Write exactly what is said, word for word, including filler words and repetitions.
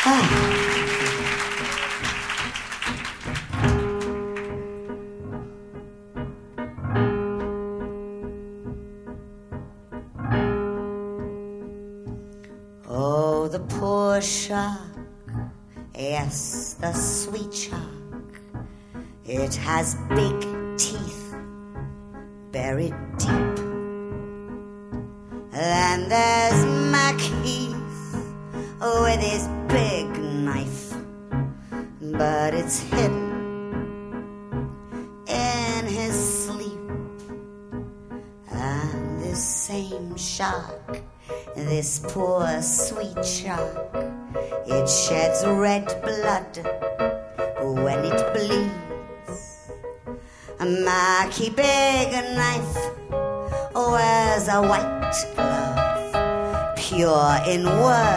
Oh, the poor shark, yes, the sweet shark. It has big teeth buried deep. Then there's Macheath with his big knife, but it's hidden in his sleep. And this same shark, this poor sweet shark, it sheds red blood when it bleeds. Mackie big knife wears a white glove, pure in word